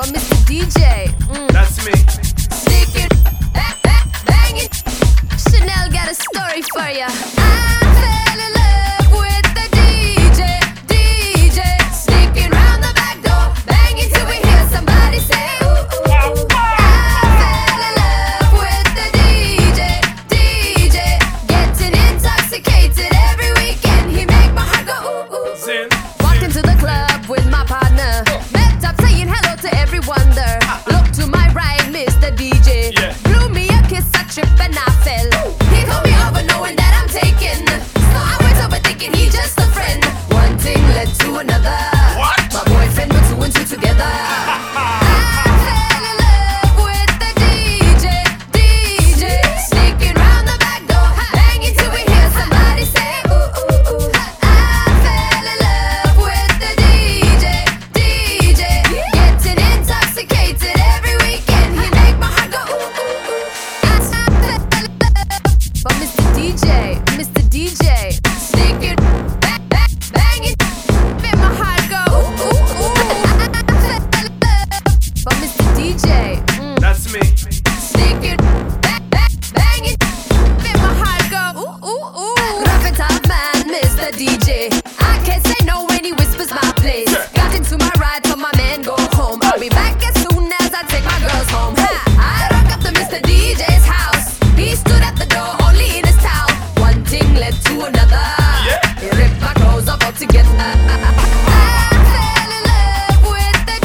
for Mr. DJ. That's me. Stick it, bang it. Chanel got a story for ya. I fell in love with the DJ. Sneaking round the back door, banging till we hear somebody say ooh ooh. I fell in love with the DJ. Getting intoxicated every weekend. He make my heart go ooh ooh. Walked into the club with my partner. Met up saying hello to everyone there. Look to my right, Mr. DJ. Blew me a kiss, I tripped and I fell. He called me over knowing that I'm taken. So I went over thinking he just a friend. One thing led to another. My boyfriend put two and two together. I fell in love with the DJ. Sneaking round the back door, banging till we hear somebody say ooh ooh ooh. I fell in love with the DJ. Getting intoxicated every weekend. He make my heart go ooh ooh ooh. I fell in love for Mr. DJ. Sneaking, banging, make my heart go ooh ooh ooh. I fell in love for Mr. DJ. That's me. Sneaking, banging, make my heart go ooh ooh ooh. Rough and tough man, Mr. DJ. I can't say no when he whispers my place. Got into my ride till my man go home. I'll be back as soon as I take my girls home. I rock up to Mr. DJ's house. He stood at the door only in his towel. One thing led to another. He ripped my clothes off altogether. I fell in love with the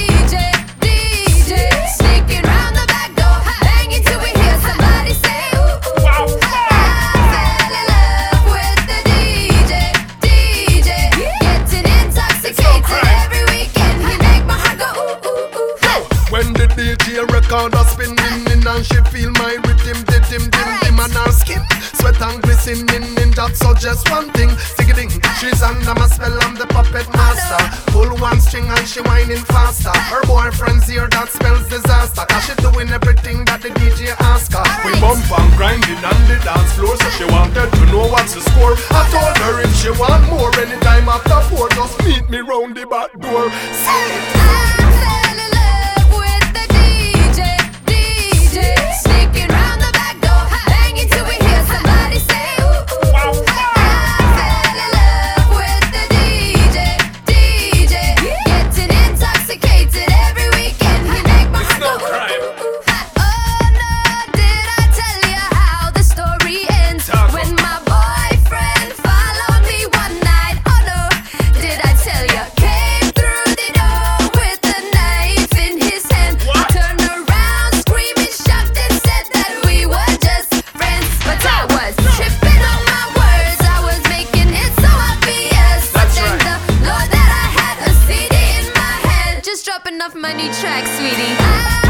DJ. Sneaking round the back door, banging till we hear somebody say ooh ooh. I fell in love with the DJ. Getting intoxicated every weekend. He make my heart go ooh ooh ooh. When the DJ record a spinning in and she feel my rhythm, dim and her skin sweat and glistening in that so just one thing, sing-a-ding. She's under my spell, I'm the puppet master. Pull one string and she whining faster. Her boyfriend's here, that spells disaster. Cause she doing everything that the DJ ask her. We bump and grinding on the dance floor, so she wanted to know what's the score. I told her if she want more, anytime after 4, just meet me round the back door. See it. I fell in love with the DJ. Sneaking round the back door, banging till we hear somebody say ooh ooh. I fell in love with the DJ. Getting intoxicated every weekend. He make my heart go ooh ooh ooh. Oh no, did I tell you how the story ends? When my boyfriend followed me one night. Oh no, did I tell you? Came through the door with a knife in his hand. I turned around screaming, shocked and said that we were just friends. But I was tripping on my words, I was making it so obvious. But thank the Lord that I had a CD in my hand. Just dropping off my new track, sweetie.